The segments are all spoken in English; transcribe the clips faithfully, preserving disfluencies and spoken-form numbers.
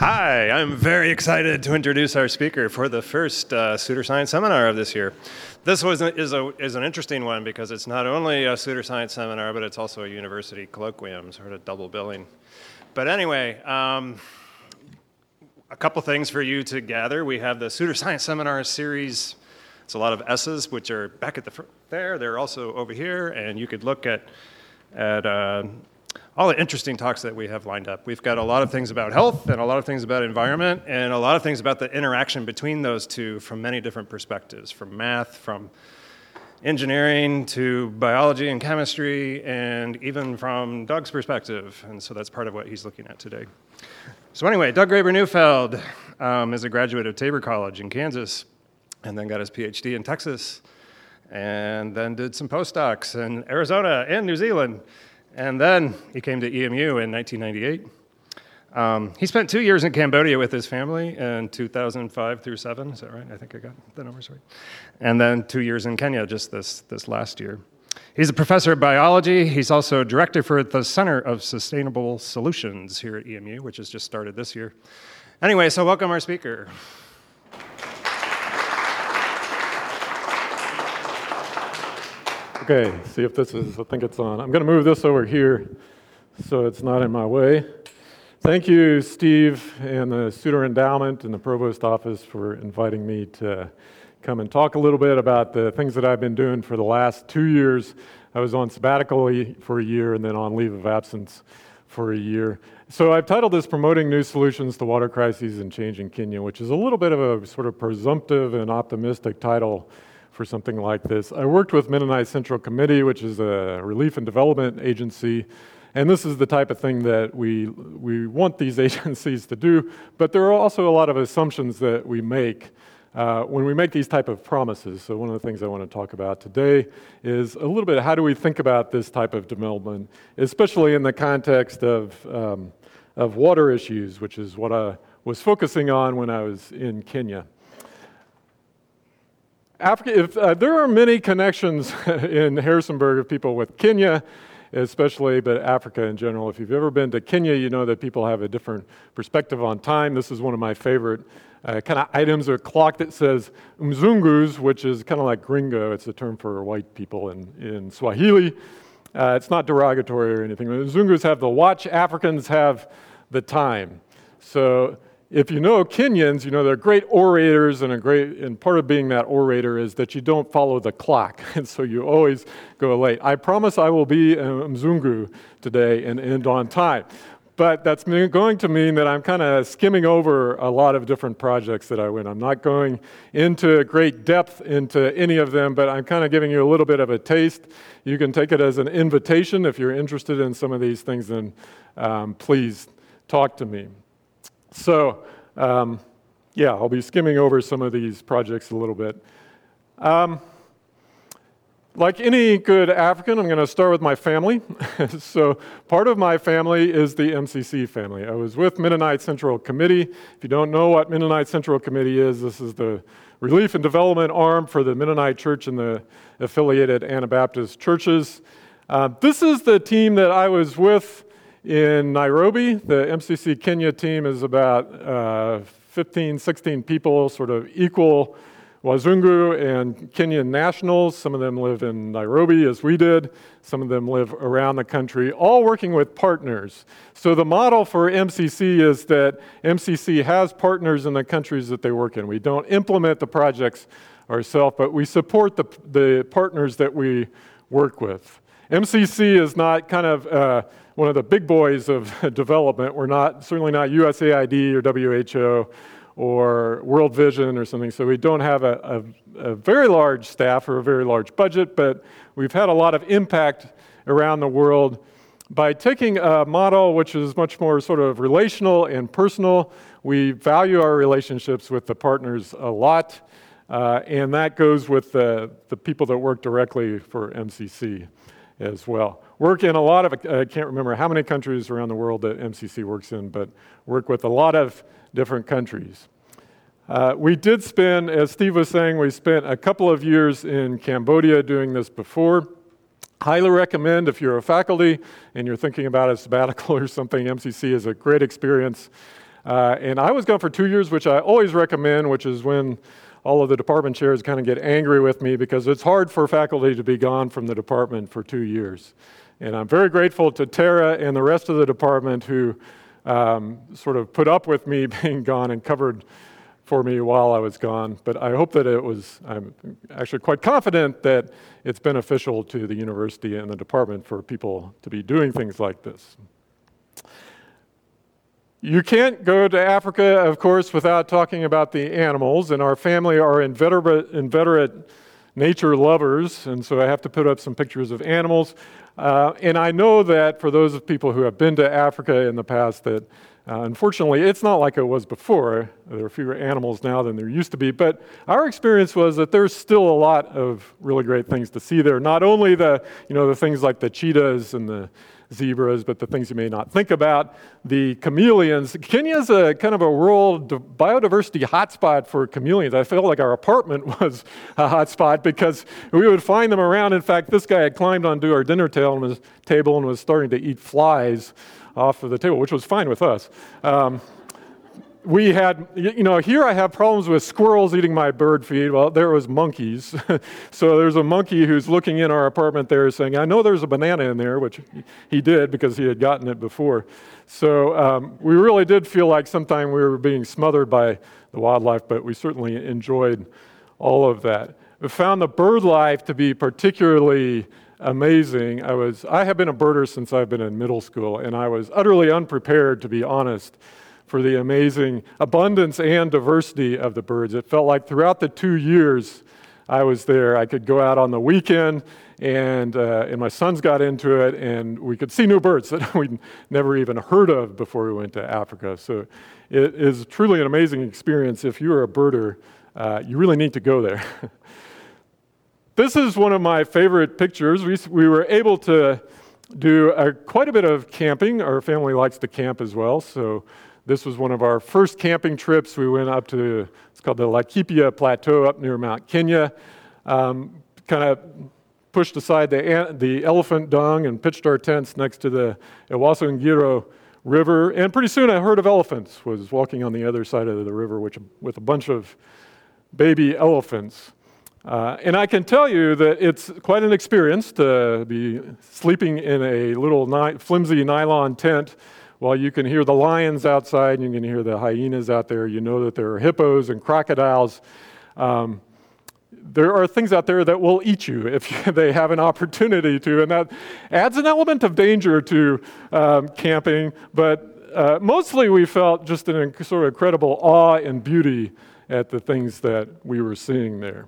Hi, I'm very excited to introduce our speaker for the first uh, Pseudoscience seminar of this year. This was a, is, a, is an interesting one because it's not only a Pseudoscience seminar, but it's also a university colloquium, sort of double billing. But anyway, um, a couple things for you to gather. We have the Pseudoscience seminar series. It's a lot of S's, which are back at the front there. They're also over here, and you could look at, at uh, all the interesting talks that we have lined up. We've got a lot of things about health and a lot of things about environment and a lot of things about the interaction between those two from many different perspectives, from math, from engineering to biology and chemistry, and even from Doug's perspective. And so that's part of what he's looking at today. So anyway, Doug Graber-Neufeld um, is a graduate of Tabor College in Kansas, and then got his PhD in Texas, and then did some postdocs in Arizona and New Zealand. And then he came to E M U in nineteen ninety-eight. Um, he spent two years in Cambodia with his family in two thousand five through seven. Is that right? I think I got the numbers right. And then two years in Kenya just this, this last year. He's a professor of biology. He's also director for the Center of Sustainable Solutions here at E M U, which has just started this year. Anyway, so welcome our speaker. Okay, see if this is, I think it's on. I'm going to move this over here so it's not in my way. Thank you, Steve, and the Suter Endowment and the Provost Office for inviting me to come and talk a little bit about the things that I've been doing for the last two years. I was on sabbatical for a year and then on leave of absence for a year. So I've titled this Promoting New Solutions to Water Crises and Change in Kenya, which is a little bit of a sort of presumptive and optimistic title for something like this. I worked with Mennonite Central Committee, which is a relief and development agency, and this is the type of thing that we we want these agencies to do, but there are also a lot of assumptions that we make uh, when we make these type of promises. So one of the things I want to talk about today is a little bit of how do we think about this type of development, especially in the context of, um, of water issues, which is what I was focusing on when I was in Kenya. Africa, if, uh, there are many connections in Harrisonburg of people with Kenya, especially, but Africa in general. If you've ever been to Kenya, you know that people have a different perspective on time. This is one of my favorite uh, kind of items, or clock that says Mzungus, which is kind of like gringo. It's a term for white people in, in Swahili. Uh, it's not derogatory or anything. Mzungus have the watch, Africans have the time. So if you know Kenyans, you know they're great orators, and a great and part of being that orator is that you don't follow the clock, and so you always go late. I promise I will be a Mzungu today and end on time, but that's going to mean that I'm kind of skimming over a lot of different projects that I win. I'm not going into great depth into any of them, but I'm kind of giving you a little bit of a taste. You can take it as an invitation. If you're interested in some of these things, then um, please talk to me. So, um, yeah, I'll be skimming over some of these projects a little bit. Um, like any good African, I'm going to start with my family. So part of my family is the M C C family. I was with Mennonite Central Committee. If you don't know what Mennonite Central Committee is, this is the relief and development arm for the Mennonite Church and the affiliated Anabaptist churches. Uh, this is the team that I was with in Nairobi. The M C C Kenya team is about uh, fifteen, sixteen people, sort of equal Wazungu and Kenyan nationals. Some of them live in Nairobi, as we did. Some of them live around the country, all working with partners. So the model for M C C is that M C C has partners in the countries that they work in. We don't implement the projects ourselves, but we support the, the partners that we work with. M C C is not kind of uh, one of the big boys of development. We're not, certainly not U S A I D or W H O or World Vision or something, so we don't have a, a, a very large staff or a very large budget, but we've had a lot of impact around the world by taking a model which is much more sort of relational and personal. We value our relationships with the partners a lot, uh, and that goes with the, the people that work directly for M C C as well. Work in a lot of, I can't remember how many countries around the world that M C C works in, but work with a lot of different countries. Uh, we did spend, as Steve was saying, we spent a couple of years in Cambodia doing this before. Highly recommend if you're a faculty and you're thinking about a sabbatical or something, M C C is a great experience. Uh, and I was gone for two years, which I always recommend, which is when all of the department chairs kind of get angry with me because it's hard for faculty to be gone from the department for two years. And I'm very grateful to Tara and the rest of the department who um, sort of put up with me being gone and covered for me while I was gone. But I hope that it was, I'm actually quite confident that it's beneficial to the university and the department for people to be doing things like this. You can't go to Africa, of course, without talking about the animals, and our family are inveterate, inveterate nature lovers, and so I have to put up some pictures of animals. Uh, and I know that for those of people who have been to Africa in the past that uh, unfortunately it's not like it was before. There are fewer animals now than there used to be, but our experience was that there's still a lot of really great things to see there. Not only the, you know, the things like the cheetahs and the zebras, but the things you may not think about. The chameleons. Kenya is a kind of a rural biodiversity hotspot for chameleons. I felt like our apartment was a hotspot because we would find them around. In fact, this guy had climbed onto our dinner table and was, table and was starting to eat flies off of the table, which was fine with us. Um, We had, you know, here I have problems with squirrels eating my bird feed. Well, there was monkeys. So there's a monkey who's looking in our apartment there saying, I know there's a banana in there, which he did because he had gotten it before. So um, we really did feel like sometime we were being smothered by the wildlife, but we certainly enjoyed all of that. We found the bird life to be particularly amazing. I was, I have been a birder since I've been in middle school, and I was utterly unprepared, to be honest, for the amazing abundance and diversity of the birds. It felt like throughout the two years I was there, I could go out on the weekend, and uh, and my sons got into it, and we could see new birds that we'd never even heard of before we went to Africa. So it is truly an amazing experience. If you're a birder, uh, you really need to go there. This is one of my favorite pictures. We, we were able to do a, quite a bit of camping. Our family likes to camp as well, so this was one of our first camping trips. We went up to, it's called the Laikipia Plateau up near Mount Kenya, um, kind of pushed aside the, the elephant dung and pitched our tents next to the Ewaso Ngiro River. And pretty soon a herd of elephants was walking on the other side of the river, which, with a bunch of baby elephants. Uh, and I can tell you that it's quite an experience to be sleeping in a little ni- flimsy nylon tent while you can hear the lions outside and you can hear the hyenas out there. You know that there are hippos and crocodiles. Um, there are things out there that will eat you if they have an opportunity to, and that adds an element of danger to um, camping, but uh, mostly we felt just an inc- sort of incredible awe and beauty at the things that we were seeing there.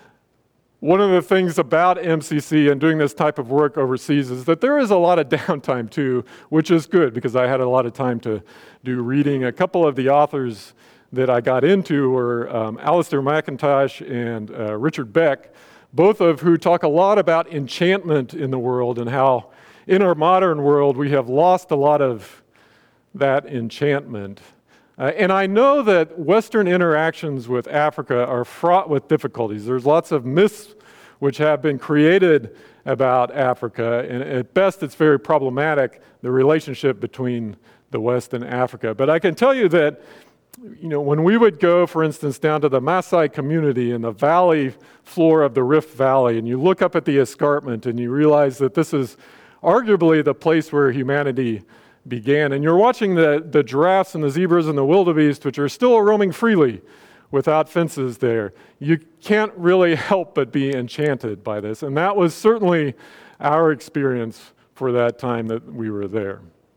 One of the things about M C C and doing this type of work overseas is that there is a lot of downtime too, which is good because I had a lot of time to do reading. A couple of the authors that I got into were um, Alistair McIntosh and uh, Richard Beck, both of who talk a lot about enchantment in the world and how in our modern world we have lost a lot of that enchantment. Uh, and I know that Western interactions with Africa are fraught with difficulties. There's lots of myths which have been created about Africa, and at best it's very problematic, the relationship between the West and Africa. But I can tell you that, you know, when we would go, for instance, down to the Maasai community in the valley floor of the Rift Valley, and you look up at the escarpment and you realize that this is arguably the place where humanity began. And you're watching the, the giraffes and the zebras and the wildebeest, which are still roaming freely without fences there. You can't really help but be enchanted by this. And that was certainly our experience for that time that we were there.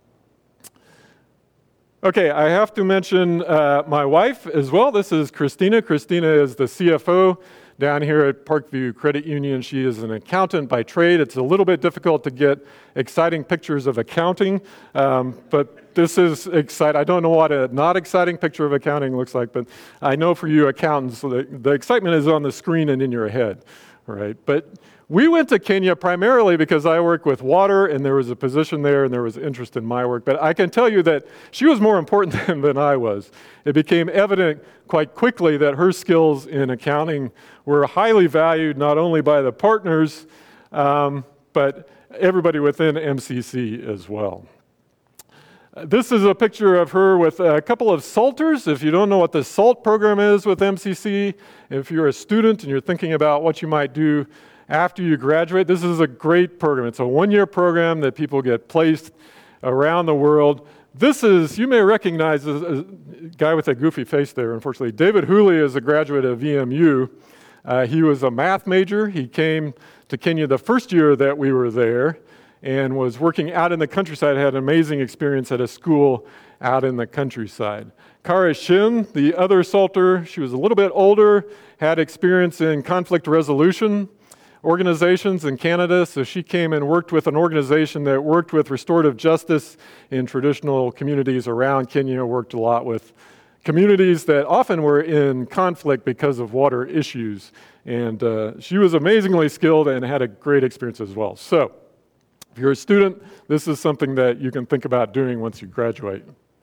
Okay, I have to mention uh, my wife as well. This is Christina. Christina is the C F O down here at Parkview Credit Union. She is an accountant by trade. It's a little bit difficult to get exciting pictures of accounting, um, but this is exciting. I don't know what a not exciting picture of accounting looks like, but I know for you accountants, the, the excitement is on the screen and in your head, right? But we went to Kenya primarily because I work with water and there was a position there and there was interest in my work. But I can tell you that she was more important than, than I was. It became evident quite quickly that her skills in accounting were highly valued not only by the partners, um, but everybody within M C C as well. This is a picture of her with a couple of salters. If you don't know what the SALT program is with M C C, if you're a student and you're thinking about what you might do after you graduate, this is a great program. It's a one-year program that people get placed around the world. This is, you may recognize a guy with a goofy face there, unfortunately. David Hooley is a graduate of E M U. Uh, he was a math major. He came to Kenya the first year that we were there and was working out in the countryside, had an amazing experience at a school out in the countryside. Kara Shin, the other salter, she was a little bit older, had experience in conflict resolution organizations in Canada, so she came and worked with an organization that worked with restorative justice in traditional communities around Kenya, worked a lot with communities that often were in conflict because of water issues. And uh, she was amazingly skilled and had a great experience as well. So, if you're a student, this is something that you can think about doing once you graduate.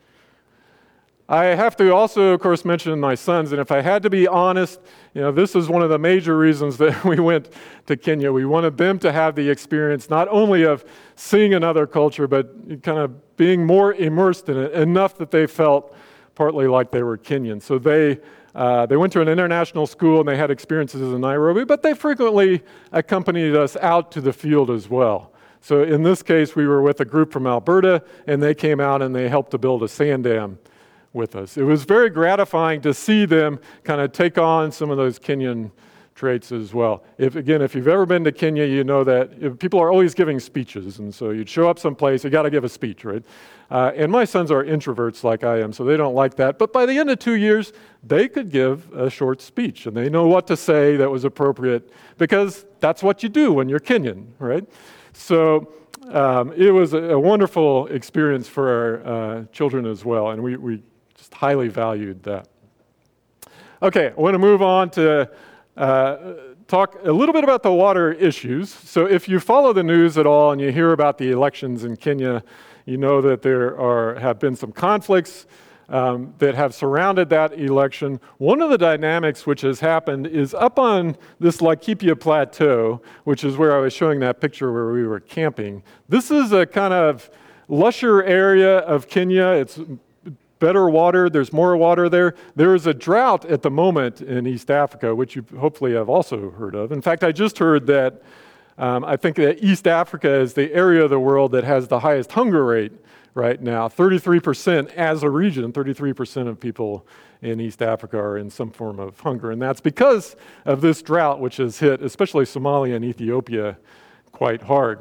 I have to also, of course, mention my sons, and if I had to be honest, you know, this is one of the major reasons that we went to Kenya. We wanted them to have the experience not only of seeing another culture, but kind of being more immersed in it, enough that they felt partly like they were Kenyan. So they uh, they went to an international school and they had experiences in Nairobi, but they frequently accompanied us out to the field as well. So in this case, we were with a group from Alberta, and they came out and they helped to build a sand dam with us. It was very gratifying to see them kind of take on some of those Kenyan traits as well. If again, if you've ever been to Kenya, you know that if people are always giving speeches, and so you'd show up someplace, you got to give a speech, right? Uh, and my sons are introverts like I am, so they don't like that. But by the end of two years, they could give a short speech, and they know what to say that was appropriate, because that's what you do when you're Kenyan, right? So um, it was a, a wonderful experience for our uh, children as well, and we, we just highly valued that. Okay, I want to move on to uh, talk a little bit about the water issues. So if you follow the news at all and you hear about the elections in Kenya, you know that there are have been some conflicts Um, that have surrounded that election. One of the dynamics which has happened is up on this Laikipia Plateau, which is where I was showing that picture where we were camping. This is a kind of lusher area of Kenya. It's better water. There's more water there. There is a drought at the moment in East Africa, which you hopefully have also heard of. In fact, I just heard that um, I think that East Africa is the area of the world that has the highest hunger rate right now. thirty-three percent as a region, thirty-three percent of people in East Africa are in some form of hunger. And that's because of this drought, which has hit especially Somalia and Ethiopia quite hard.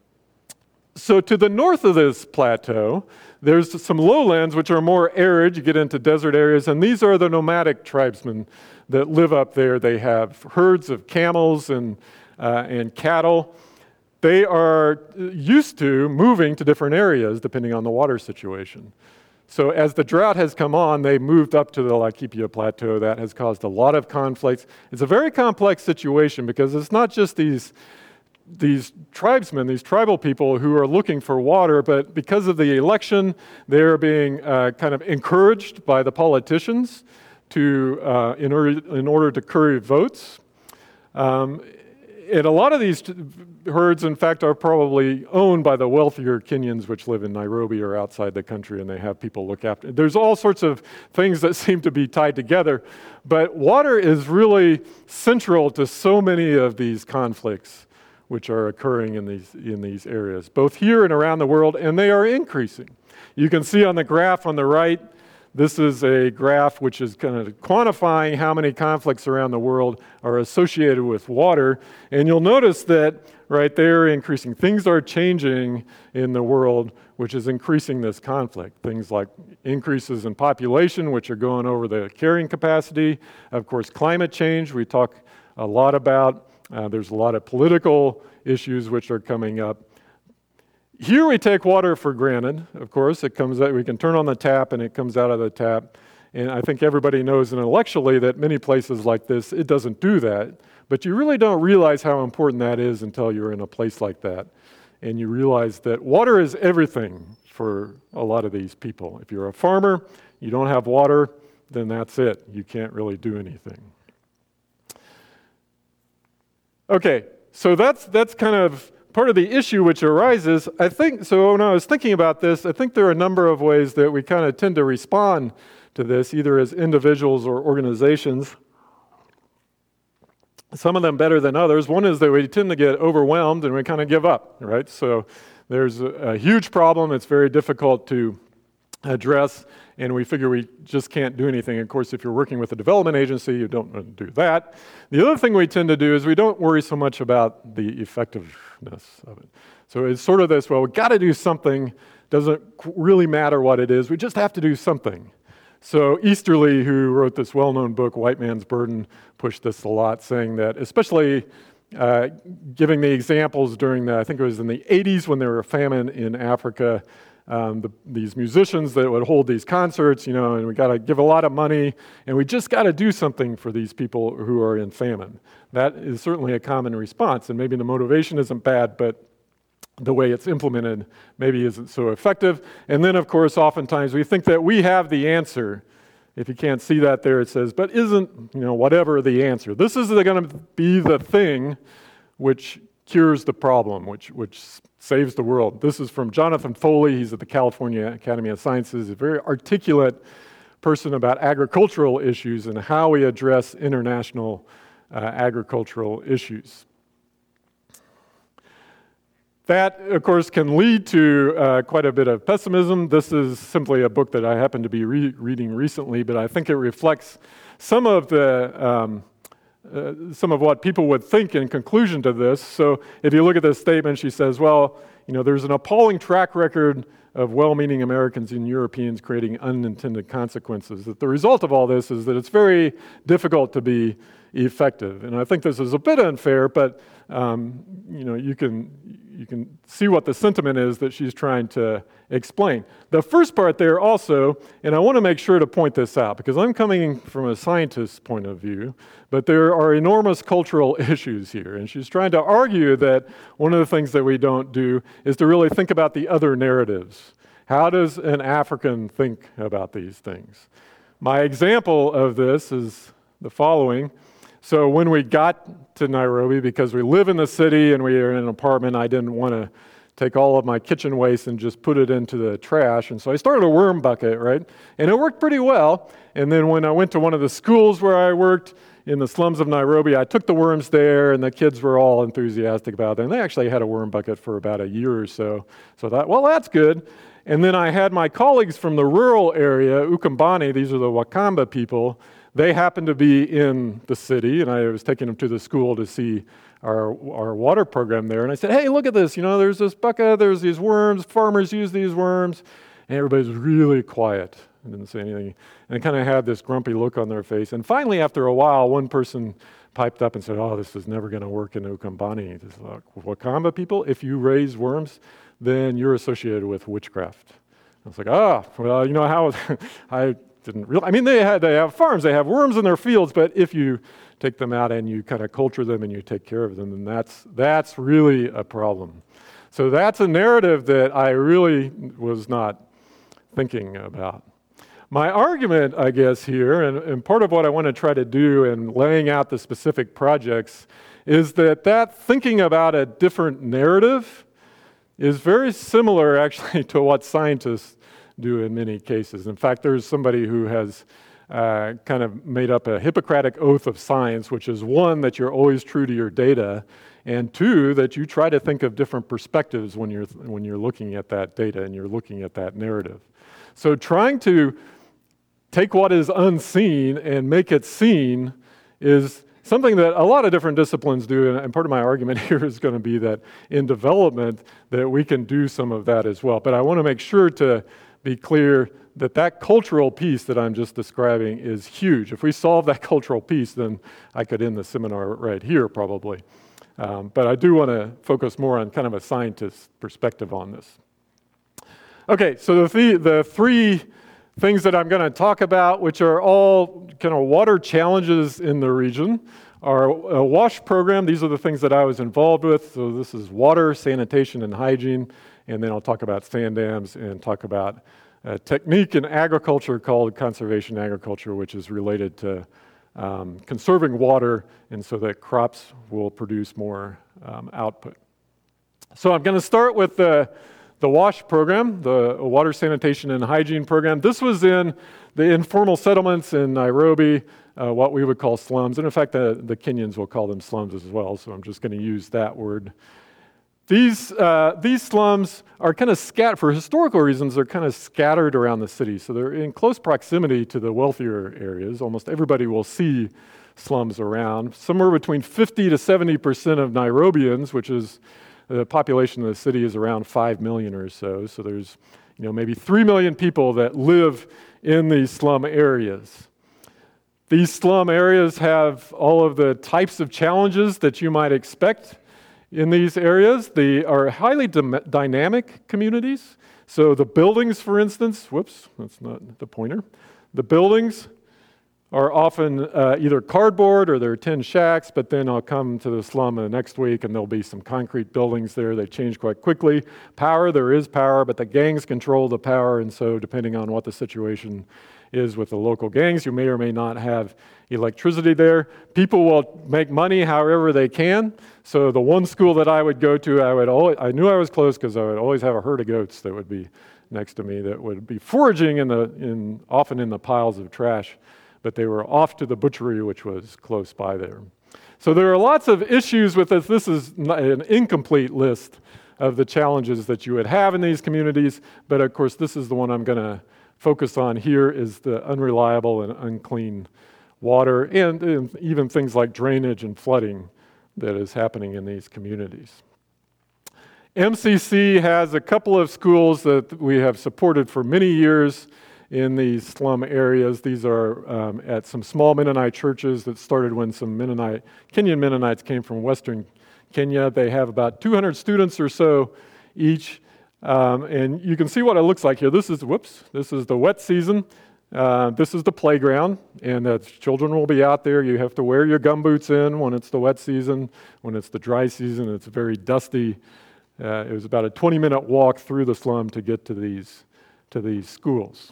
So to the north of this plateau, there's some lowlands which are more arid. You get into desert areas, and these are the nomadic tribesmen that live up there. They have herds of camels and, uh, and cattle. They are used to moving to different areas depending on the water situation. So as the drought has come on, they moved up to the Laikipia Plateau. That has caused a lot of conflicts. It's a very complex situation because it's not just these, these tribesmen, these tribal people who are looking for water, but because of the election, they're being uh, kind of encouraged by the politicians to, uh, in, order, in order to curry votes. Um, And a lot of these herds, in fact, are probably owned by the wealthier Kenyans which live in Nairobi or outside the country, and they have people look after. There's all sorts of things that seem to be tied together, but water is really central to so many of these conflicts which are occurring in these, in these areas, both here and around the world, and they are increasing. You can see on the graph on the right, this is a graph which is kind of quantifying how many conflicts around the world are associated with water. And you'll notice that right there increasing. Things are changing in the world, which is increasing this conflict. Things like increases in population, which are going over the carrying capacity. Of course, climate change, we talk a lot about. Uh, there's a lot of political issues which are coming up. Here we take water for granted, of course. It comes out, we can turn on the tap and it comes out of the tap. And I think everybody knows intellectually that many places like this, it doesn't do that. But you really don't realize how important that is until you're in a place like that. And you realize that water is everything for a lot of these people. If you're a farmer, you don't have water, then that's it. You can't really do anything. Okay, so that's that's kind of part of the issue which arises, I think, so when I was thinking about this, I think there are a number of ways that we kind of tend to respond to this, either as individuals or organizations. Some of them better than others. One is that we tend to get overwhelmed and we kind of give up, right? So there's a, a huge problem. It's very difficult to address, and we figure we just can't do anything. Of course, if you're working with a development agency, you don't want to do that. The other thing we tend to do is we don't worry so much about the effectiveness of it. So it's sort of this, well, we've got to do something. Doesn't really matter what it is. We just have to do something. So Easterly, who wrote this well-known book, White Man's Burden, pushed this a lot, saying that, especially uh, giving the examples during the, I think it was in the eighties when there were a famine in Africa, um, the, these musicians that would hold these concerts, you know, and we got to give a lot of money, and we just got to do something for these people who are in famine. That is certainly a common response, and maybe the motivation isn't bad, but the way it's implemented maybe isn't so effective. And then, of course, oftentimes we think that we have the answer. If you can't see that there, it says, but isn't, you know, whatever the answer. This is going to be the thing which cures the problem, which, which saves the world. This is from Jonathan Foley. He's at the California Academy of Sciences, a very articulate person about agricultural issues and how we address international uh, agricultural issues. That, of course, can lead to uh, quite a bit of pessimism. This is simply a book that I happen to be re- reading recently, but I think it reflects some of the um, uh, some of what people would think in conclusion to this. So if you look at this statement, she says, well, you know, there's an appalling track record of well-meaning Americans and Europeans creating unintended consequences. That the result of all this is that it's very difficult to be effective. And I think this is a bit unfair, but um, you know, you can you can see what the sentiment is that she's trying to explain. The first part there also, and I want to make sure to point this out because I'm coming from a scientist's point of view, but there are enormous cultural issues here. And she's trying to argue that one of the things that we don't do is to really think about the other narratives. How does an African think about these things? My example of this is the following. So when we got to Nairobi, because we live in the city and we are in an apartment, I didn't want to take all of my kitchen waste and just put it into the trash. And so I started a worm bucket, right? And it worked pretty well. And then when I went to one of the schools where I worked in the slums of Nairobi, I took the worms there and the kids were all enthusiastic about it. And they actually had a worm bucket for about a year or so. So I thought, well, that's good. And then I had my colleagues from the rural area, Ukambani, these are the Wakamba people. They happened to be in the city, and I was taking them to the school to see our our water program there. And I said, hey, look at this. You know, there's this bucket, there's these worms, farmers use these worms. And everybody's really quiet and didn't say anything. And kind of had this grumpy look on their face. And finally, after a while, one person piped up and said, oh, this is never going to work in Ukambani. This is like, Wakamba people, if you raise worms, then you're associated with witchcraft. I was like, ah, oh, well, you know how I... Didn't real, I mean, they had they have farms, they have worms in their fields, but if you take them out and you kind of culture them and you take care of them, then that's that's really a problem. So that's a narrative that I really was not thinking about. My argument, I guess, here, and, and part of what I want to try to do in laying out the specific projects, is that that thinking about a different narrative is very similar, actually, to what scientists do in many cases. In fact, there's somebody who has uh, kind of made up a Hippocratic oath of science, which is one, that you're always true to your data, and two, that you try to think of different perspectives when you're when you're looking at that data and you're looking at that narrative. So trying to take what is unseen and make it seen is something that a lot of different disciplines do, and part of my argument here is going to be that in development that we can do some of that as well. But I want to make sure to be clear that that cultural piece that I'm just describing is huge. If we solve that cultural piece, then I could end the seminar right here probably. Um, but I do want to focus more on kind of a scientist's perspective on this. Okay, so the, th- the three things that I'm going to talk about, which are all kind of water challenges in the region, are a WASH program. These are the things that I was involved with. So this is water, sanitation, and hygiene. And then I'll talk about sand dams and talk about a technique in agriculture called conservation agriculture, which is related to um, conserving water and so that crops will produce more um, output. So I'm going to start with the, the WASH program, the Water Sanitation and Hygiene program. This was in the informal settlements in Nairobi, uh, what we would call slums. And in fact, the, the Kenyans will call them slums as well, so I'm just going to use that word. These, uh, these slums are kind of scattered, for historical reasons, they're kind of scattered around the city. So they're in close proximity to the wealthier areas. Almost everybody will see slums around. Somewhere between fifty to seventy percent of Nairobians, which is the population of the city is around five million or so. So there's, you know, maybe three million people that live in these slum areas. These slum areas have all of the types of challenges that you might expect in these areas. They are highly dy- dynamic communities. So the buildings, for instance, whoops, that's not the pointer. The buildings are often uh, either cardboard or they're tin shacks, but then I'll come to the slum uh, next week and there'll be some concrete buildings there. They change quite quickly. Power, there is power, but the gangs control the power, and so depending on what the situation is with the local gangs, you may or may not have electricity there. People will make money however they can. So the one school that I would go to, I would always, I knew I was close because I would always have a herd of goats that would be next to me that would be foraging in the in often in the piles of trash, but they were off to the butchery, which was close by there. So there are lots of issues with this. This is an incomplete list of the challenges that you would have in these communities, but of course this is the one I'm going to focus on here, is the unreliable and unclean water, and, and even things like drainage and flooding that is happening in these communities. M C C has a couple of schools that we have supported for many years in these slum areas. These are um, at some small Mennonite churches that started when some Mennonite, Kenyan Mennonites came from Western Kenya. They have about two hundred students or so each. Um, and you can see what it looks like here. This is, whoops, this is the wet season. Uh, this is the playground, and the children will be out there. You have to wear your gumboots in when it's the wet season. When it's the dry season, it's very dusty. Uh, it was about a twenty-minute walk through the slum to get to these, to these schools.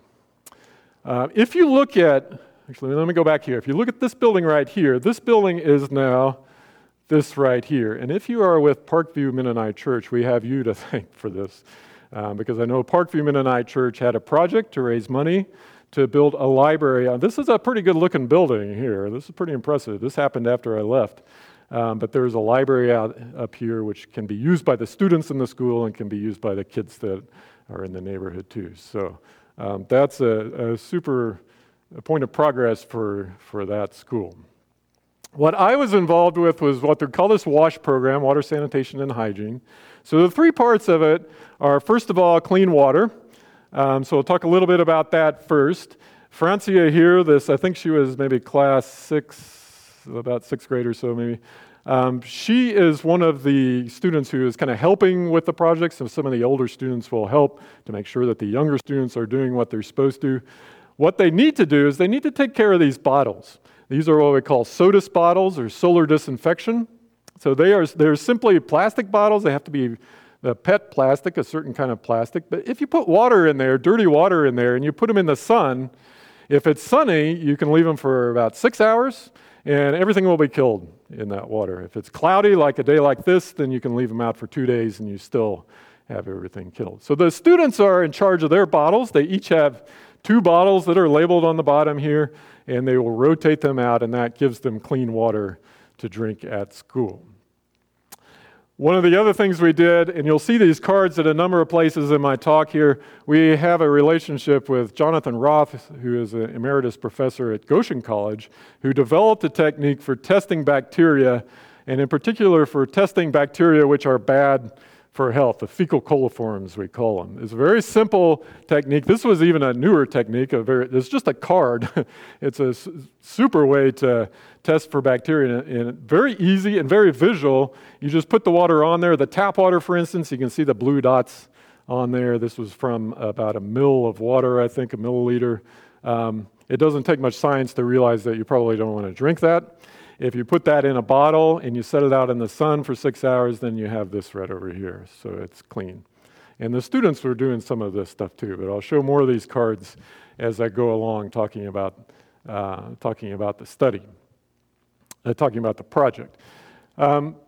Uh, if you look at, actually, let me go back here. If you look at this building right here, this building is now this right here. And if you are with Parkview Mennonite Church, we have you to thank for this. Um, because I know Parkview Mennonite Church had a project to raise money to build a library. Uh, this is a pretty good looking building here. This is pretty impressive. This happened after I left. Um, but there's a library out up here which can be used by the students in the school and can be used by the kids that are in the neighborhood too. So um, that's a, a super a point of progress for, for that school. What I was involved with was what they call this WASH program, Water Sanitation and Hygiene. So the three parts of it are, first of all, clean water. Um, so we'll talk a little bit about that first. Francia here, this I think she was maybe class six, about sixth grade or so maybe. Um, she is one of the students who is kind of helping with the project. So some of the older students will help to make sure that the younger students are doing what they're supposed to. What they need to do is they need to take care of these bottles. These are what we call SODIS bottles, or solar disinfection. So they are they're simply plastic bottles. They have to be the P E T plastic, a certain kind of plastic. But if you put water in there, dirty water in there, and you put them in the sun, if it's sunny, you can leave them for about six hours, and everything will be killed in that water. If it's cloudy, like a day like this, then you can leave them out for two days, and you still have everything killed. So the students are in charge of their bottles. They each have two bottles that are labeled on the bottom here, and they will rotate them out, and that gives them clean water to drink at school. One of the other things we did, and you'll see these cards at a number of places in my talk here, we have a relationship with Jonathan Roth, who is an emeritus professor at Goshen College, who developed a technique for testing bacteria, and in particular for testing bacteria which are bad for health, the fecal coliforms, we call them. It's a very simple technique. This was even a newer technique. A very, it's just a card. It's a s- super way to test for bacteria, and very easy and very visual. You just put the water on there. The tap water, for instance, you can see the blue dots on there. This was from about a mill of water, I think, a milliliter. Um, it doesn't take much science to realize that you probably don't want to drink that. If you put that in a bottle and you set it out in the sun for six hours, then you have this right over here, so it's clean. And the students were doing some of this stuff too, but I'll show more of these cards as I go along talking about, uh, talking about the study, uh, talking about the project. Um,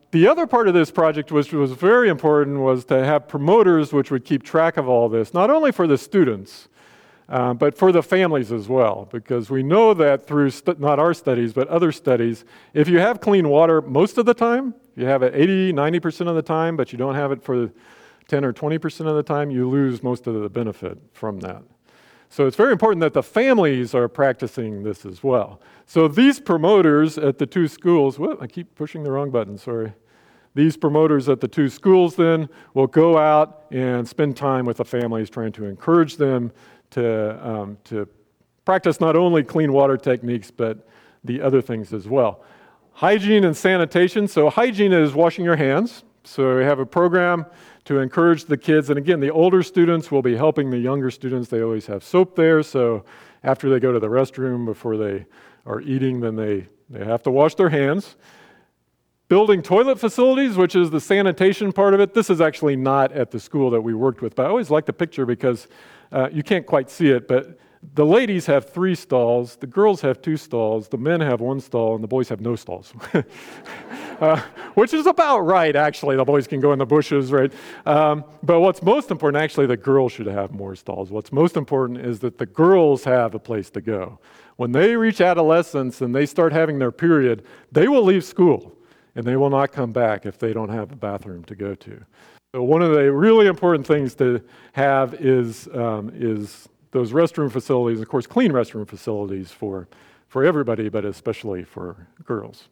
the other part of this project, which was very important, was to have promoters which would keep track of all this, not only for the students, uh, but for the families as well, because we know that through, st- not our studies, but other studies, if you have clean water most of the time, you have it eighty, ninety percent of the time, but you don't have it for ten or twenty percent of the time, you lose most of the benefit from that. So it's very important that the families are practicing this as well. So these promoters at the two schools, whoop, I keep pushing the wrong button, sorry. These promoters at the two schools then will go out and spend time with the families, trying to encourage them to, um, to practice not only clean water techniques, but the other things as well. Hygiene and sanitation. So hygiene is washing your hands. So we have a program to encourage the kids. And again, the older students will be helping the younger students. They always have soap there. So after they go to the restroom, before they are eating, then they, they have to wash their hands. Building toilet facilities, which is the sanitation part of it. This is actually not at the school that we worked with, but I always like the picture because uh, you can't quite see it, but the ladies have three stalls, the girls have two stalls, the men have one stall, and the boys have no stalls. uh, which is about right, actually. The boys can go in the bushes, right? Um, but what's most important, actually, the girls should have more stalls. What's most important is that the girls have a place to go. When they reach adolescence and they start having their period, they will leave school, and they will not come back if they don't have a bathroom to go to. So one of the really important things to have is um, is those restroom facilities, of course, clean restroom facilities for, for everybody, but especially for girls.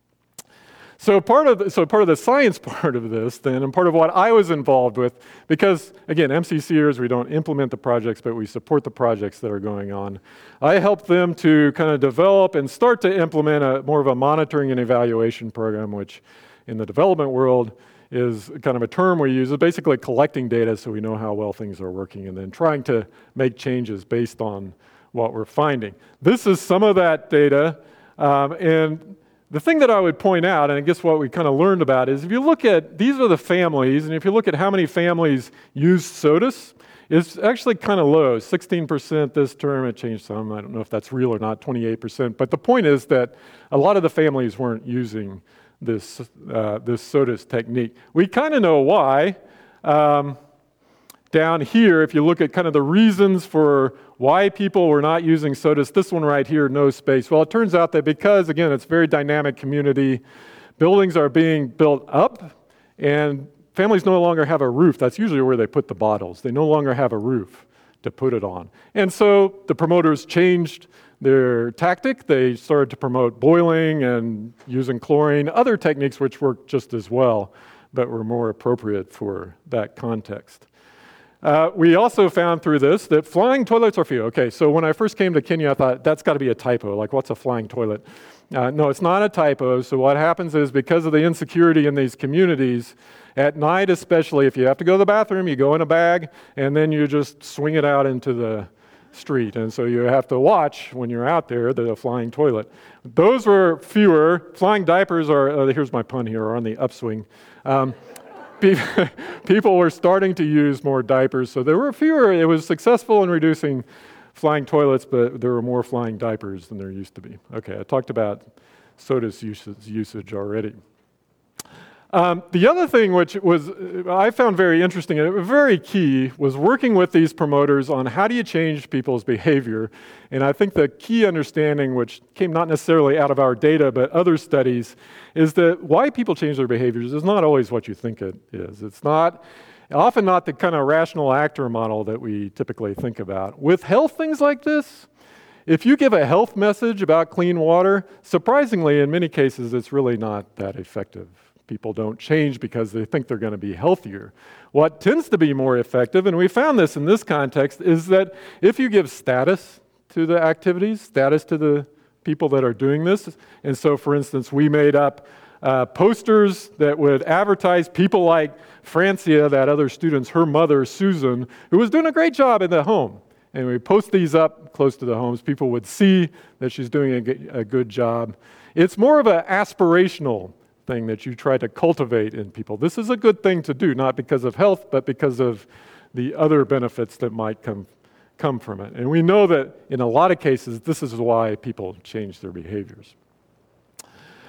So part of the, so part of the science part of this then, and part of what I was involved with, because again, MCCers, we don't implement the projects, but we support the projects that are going on. I helped them to kind of develop and start to implement a more of a monitoring and evaluation program, which in the development world is kind of a term we use. It's basically collecting data so we know how well things are working and then trying to make changes based on what we're finding. This is some of that data, um, and the thing that I would point out, and I guess what we kind of learned about, is if you look at, these are the families, and if you look at how many families use SOTUS, it's actually kind of low, sixteen percent this term. It changed some, I don't know if that's real or not, twenty-eight percent, but the point is that a lot of the families weren't using this uh, this SOTUS technique. We kind of know why. Um, down here, if you look at kind of the reasons for why people were not using SOTUS, this one right here, no space. Well, it turns out that because, again, it's a very dynamic community, buildings are being built up, and families no longer have a roof. That's usually where they put the bottles. They no longer have a roof to put it on. And so the promoters changed their tactic. They started to promote boiling and using chlorine, other techniques which worked just as well, but were more appropriate for that context. Uh, we also found through this that flying toilets are few. Okay, so when I first came to Kenya, I thought, that's got to be a typo. Like, what's a flying toilet? Uh, no, it's not a typo. So what happens is, because of the insecurity in these communities, at night especially, if you have to go to the bathroom, you go in a bag, and then you just swing it out into the street. And so you have to watch when you're out there, the flying toilet. Those were fewer. Flying diapers are, uh, here's my pun here, are on the upswing. Um, people were starting to use more diapers, so there were fewer. It was successful in reducing flying toilets, but there were more flying diapers than there used to be. Okay, I talked about SOTUS usage, usage already. Um, the other thing which was I found very interesting and very key was working with these promoters on how do you change people's behavior. And I think the key understanding, which came not necessarily out of our data but other studies, is that why people change their behaviors is not always what you think it is. It's not often not the kind of rational actor model that we typically think about. With health things like this, if you give a health message about clean water, surprisingly, in many cases, it's really not that effective. People don't change because they think they're going to be healthier. What tends to be more effective, and we found this in this context, is that if you give status to the activities, status to the people that are doing this, and so, for instance, we made up uh, posters that would advertise people like Francia, that other student's, her mother, Susan, who was doing a great job in the home. And we post these up close to the homes. People would see that she's doing a, a good job. It's more of an aspirational thing that you try to cultivate in people. This is a good thing to do, not because of health, but because of the other benefits that might come, come from it. And we know that in a lot of cases, this is why people change their behaviors.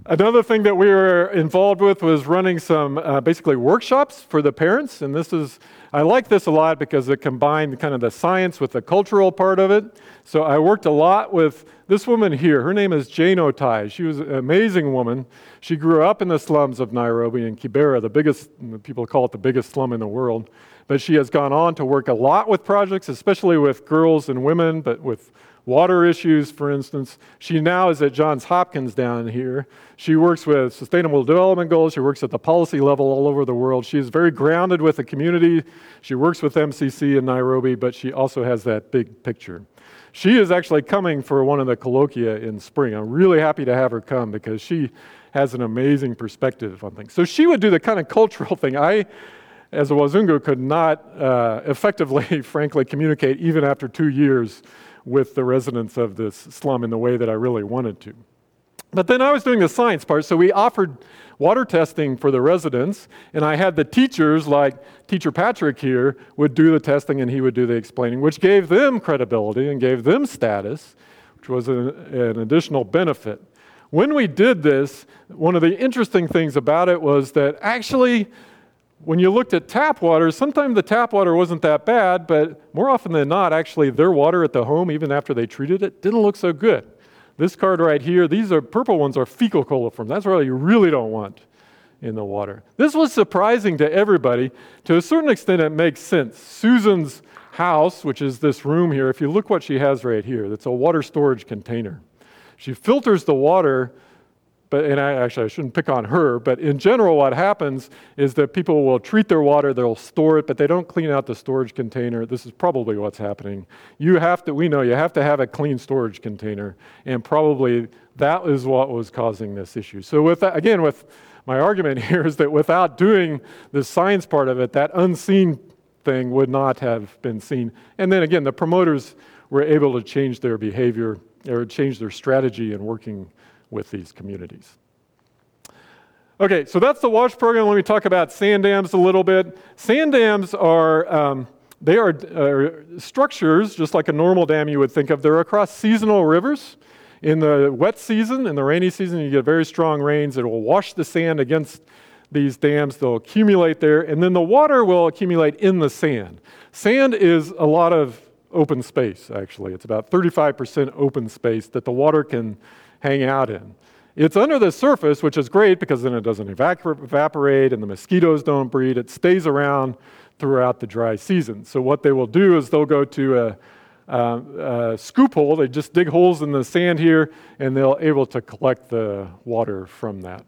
Another thing that we were involved with was running some uh, basically workshops for the parents. And this is, I like this a lot because it combined kind of the science with the cultural part of it. So I worked a lot with this woman here. Her name is Jane Otai. She was an amazing woman. She grew up in the slums of Nairobi in Kibera, the biggest, people call it the biggest slum in the world. But she has gone on to work a lot with projects, especially with girls and women, but with water issues, for instance. She now is at Johns Hopkins down here. She works with Sustainable Development Goals. She works at the policy level all over the world. She is very grounded with the community. She works with M C C in Nairobi, but she also has that big picture. She is actually coming for one of the colloquia in spring. I'm really happy to have her come because she has an amazing perspective on things. So she would do the kind of cultural thing. I, as a Wazungu, could not uh, effectively, frankly, communicate even after two years with the residents of this slum in the way that I really wanted to. But then I was doing the science part, so we offered water testing for the residents, and I had the teachers, like Teacher Patrick here, would do the testing and he would do the explaining, which gave them credibility and gave them status, which was an, an additional benefit. When we did this, one of the interesting things about it was that actually, when you looked at tap water, sometimes the tap water wasn't that bad, but more often than not, actually, their water at the home, even after they treated it, didn't look so good. This card right here, these are purple ones are fecal coliform. That's what you really don't want in the water. This was surprising to everybody. To a certain extent, it makes sense. Susan's house, which is this room here, if you look what she has right here, that's a water storage container. She filters the water. But, and I, actually, I shouldn't pick on her, but in general, what happens is that people will treat their water, they'll store it, but they don't clean out the storage container. This is probably what's happening. You have to, we know, you have to have a clean storage container, and probably that is what was causing this issue. So with that, again, with my argument here is that without doing the science part of it, that unseen thing would not have been seen. And then again, the promoters were able to change their behavior, or change their strategy in working with these communities. Okay, so that's the WASH program. Let me talk about sand dams a little bit. Sand dams are, um, they are uh, structures, just like a normal dam you would think of. They're across seasonal rivers. In the wet season, in the rainy season, you get very strong rains. It will wash the sand against these dams. They'll accumulate there, and then the water will accumulate in the sand. Sand is a lot of open space, actually. It's about thirty-five percent open space that the water can hang out in. It's under the surface, which is great because then it doesn't evap- evaporate and the mosquitoes don't breed. It stays around throughout the dry season. So what they will do is they'll go to a, a, a scoop hole. They just dig holes in the sand here, and they'll able to collect the water from that.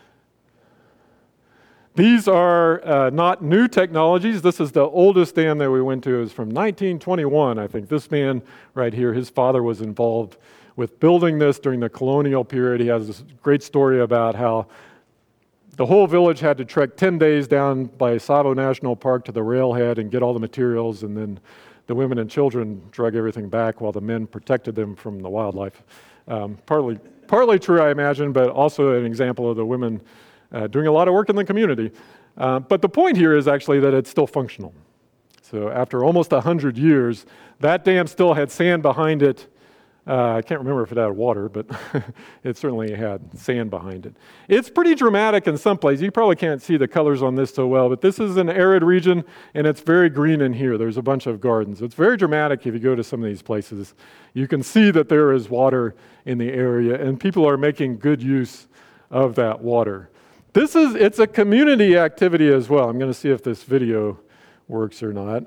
These are uh, not new technologies. This is the oldest dam that we went to. It was from nineteen twenty-one, I think. This man right here, his father was involved with building this during the colonial period. He has this great story about how the whole village had to trek ten days down by Tsavo National Park to the railhead and get all the materials, and then the women and children drug everything back while the men protected them from the wildlife. Um, partly, partly true, I imagine, but also an example of the women uh, doing a lot of work in the community. Uh, but the point here is actually that it's still functional. So after almost one hundred years, that dam still had sand behind it. Uh, I can't remember if it had water, but it certainly had sand behind it. It's pretty dramatic in some places. You probably can't see the colors on this so well, but this is an arid region, and it's very green in here. There's a bunch of gardens. It's very dramatic if you go to some of these places. You can see that there is water in the area, and people are making good use of that water. This is, it's a community activity as well. I'm going to see if this video works or not.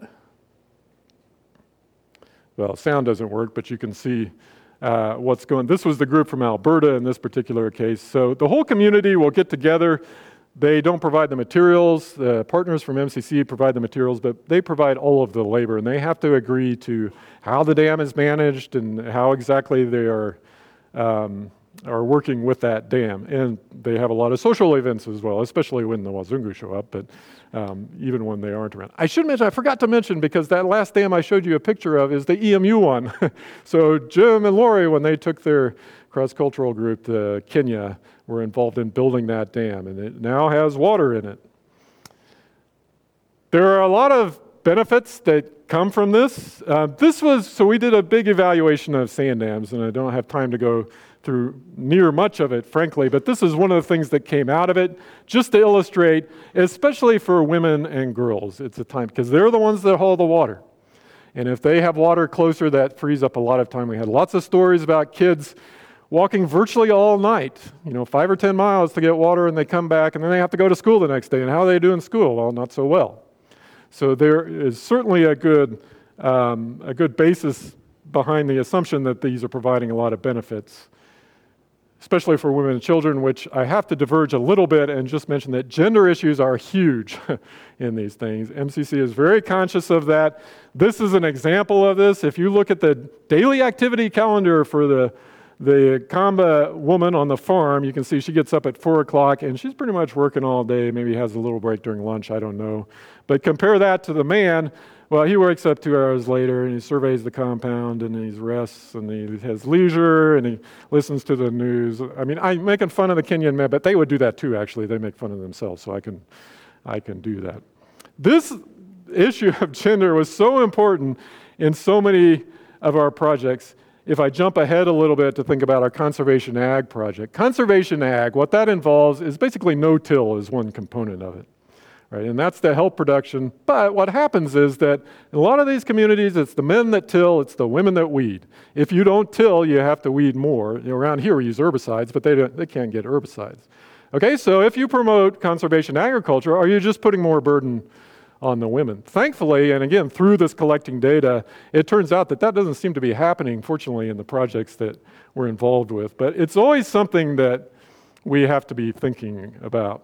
Well, sound doesn't work, but you can see uh, what's going. This was the group from Alberta in this particular case. So the whole community will get together. They don't provide the materials. The partners from M C C provide the materials, but they provide all of the labor, and they have to agree to how the dam is managed and how exactly they are um, are working with that dam. And they have a lot of social events as well, especially when the Wazungu show up, but um, even when they aren't around. I should mention, I forgot to mention, because that last dam I showed you a picture of is the E M U one. So Jim and Lori, when they took their cross-cultural group to Kenya, were involved in building that dam, and it now has water in it. There are a lot of benefits that come from this. Uh, this was, so we did a big evaluation of sand dams, and I don't have time to go through near much of it, frankly, but this is one of the things that came out of it, just to illustrate, especially for women and girls, it's a time, because they're the ones that haul the water. And if they have water closer, that frees up a lot of time. We had lots of stories about kids walking virtually all night, you know, five or ten miles to get water, and they come back, and then they have to go to school the next day. And how are they do in school? Well, not so well. So there is certainly a good, um, a good basis behind the assumption that these are providing a lot of benefits, especially for women and children, which I have to diverge a little bit and just mention that gender issues are huge in these things. M C C is very conscious of that. This is an example of this. If you look at the daily activity calendar for the The Kamba woman on the farm, you can see she gets up at four o'clock and she's pretty much working all day, maybe has a little break during lunch, I don't know. But compare that to the man, well, he wakes up two hours later and he surveys the compound and he rests and he has leisure and he listens to the news. I mean, I'm making fun of the Kenyan men, but they would do that too, actually. They make fun of themselves, so I can, I can do that. This issue of gender was so important in so many of our projects. If I jump ahead a little bit to think about our conservation ag project. Conservation ag, what that involves is basically no-till is one component of it, right? And that's the help production. But what happens is that in a lot of these communities, it's the men that till, it's the women that weed. If you don't till, you have to weed more. You know, around here we use herbicides, but they, don't, they can't get herbicides. Okay, so if you promote conservation agriculture, are you just putting more burden on the women? Thankfully, and again, through this collecting data, it turns out that that doesn't seem to be happening, fortunately, in the projects that we're involved with. But it's always something that we have to be thinking about.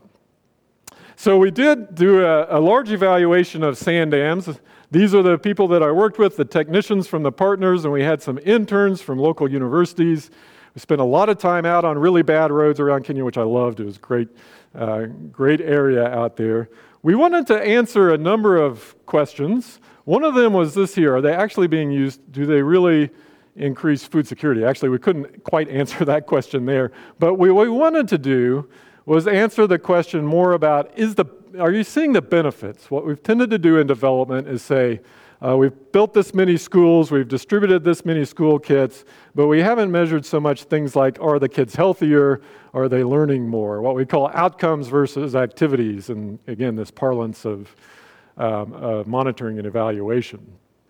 So we did do a, a large evaluation of sand dams. These are the people that I worked with, the technicians from the partners, and we had some interns from local universities. We spent a lot of time out on really bad roads around Kenya, which I loved. It was great, uh, great area out there. We wanted to answer a number of questions. One of them was this here: are they actually being used? Do they really increase food security? Actually, we couldn't quite answer that question there. But what we wanted to do was answer the question more about, is the, are you seeing the benefits? What we've tended to do in development is say, uh, we've built this many schools, we've distributed this many school kits, but we haven't measured so much things like, are the kids healthier? Are they learning more? What we call outcomes versus activities, and again, this parlance of um, uh, monitoring and evaluation.